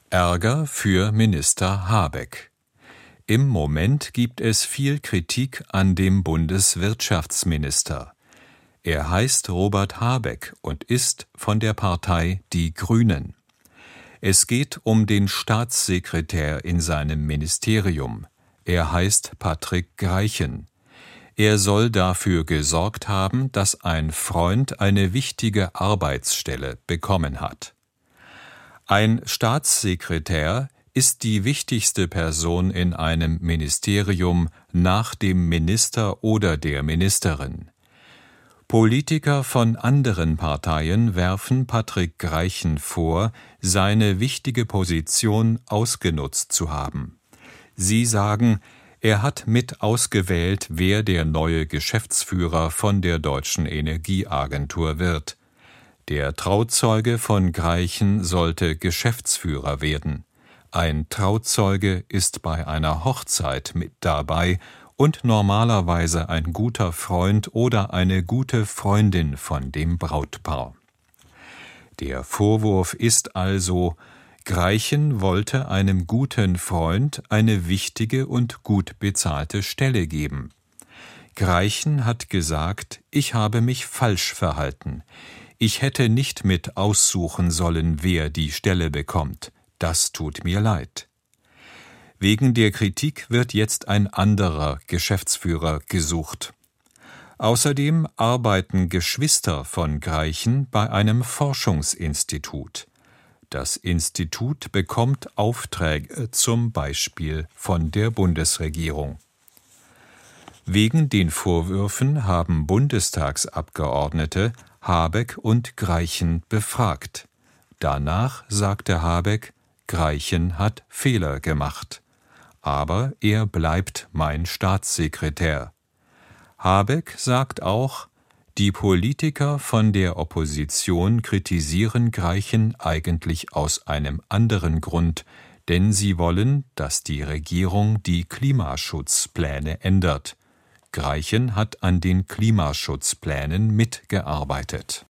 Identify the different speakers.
Speaker 1: Ärger für Minister Habeck. Im Moment gibt es viel Kritik an dem Bundeswirtschaftsminister. Er heißt Robert Habeck und ist von der Partei Die Grünen. Es geht um den Staatssekretär in seinem Ministerium. Er heißt Patrick Greichen. Er soll dafür gesorgt haben, dass ein Freund eine wichtige Arbeitsstelle bekommen hat. Ein Staatssekretär ist die wichtigste Person in einem Ministerium nach dem Minister oder der Ministerin. Politiker von anderen Parteien werfen Patrick Greichen vor, seine wichtige Position ausgenutzt zu haben. Sie sagen, er hat mit ausgewählt, wer der neue Geschäftsführer von der Deutschen Energieagentur wird. Der Trauzeuge von Greichen sollte Geschäftsführer werden. Ein Trauzeuge ist bei einer Hochzeit mit dabei und normalerweise ein guter Freund oder eine gute Freundin von dem Brautpaar. Der Vorwurf ist also, Greichen wollte einem guten Freund eine wichtige und gut bezahlte Stelle geben. Greichen hat gesagt, ich habe mich falsch verhalten. Ich hätte nicht mit aussuchen sollen, wer die Stelle bekommt. Das tut mir leid. Wegen der Kritik wird jetzt ein anderer Geschäftsführer gesucht. Außerdem arbeiten Geschwister von Greichen bei einem Forschungsinstitut. Das Institut bekommt Aufträge zum Beispiel von der Bundesregierung. Wegen den Vorwürfen haben Bundestagsabgeordnete Habeck und Greichen befragt. Danach sagte Habeck, Greichen hat Fehler gemacht. Aber er bleibt mein Staatssekretär. Habeck sagt auch, die Politiker von der Opposition kritisieren Greichen eigentlich aus einem anderen Grund, denn sie wollen, dass die Regierung die Klimaschutzpläne ändert. Greichen hat an den Klimaschutzplänen mitgearbeitet.